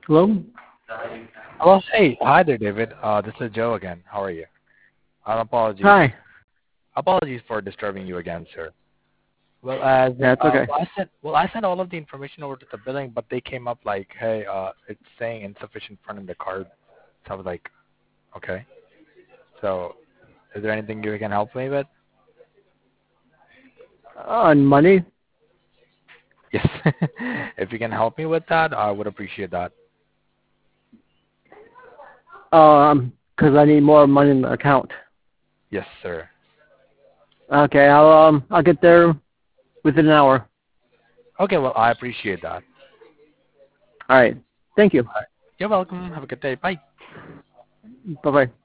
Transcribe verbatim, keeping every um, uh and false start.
Hello? Hello. Hey, hi there, David. Uh, this is Joe again. How are you? Uh, apologies. Hi. Apologies for disturbing you again, sir. Well, as Yeah, it's uh, okay. well, I sent well, I sent all of the information over to the billing, but they came up like, hey, uh, it's saying insufficient fund in the card. So I was like, okay. So, is there anything you can help me with? On money? Yes. If you can help me with that, I would appreciate that. Um, because I need more money in the account. Yes, sir. Okay, I'll um, I'll get there within an hour. Okay. Well, I appreciate that. All right. Thank you. All right. You're welcome. Have a good day. Bye. Bye bye.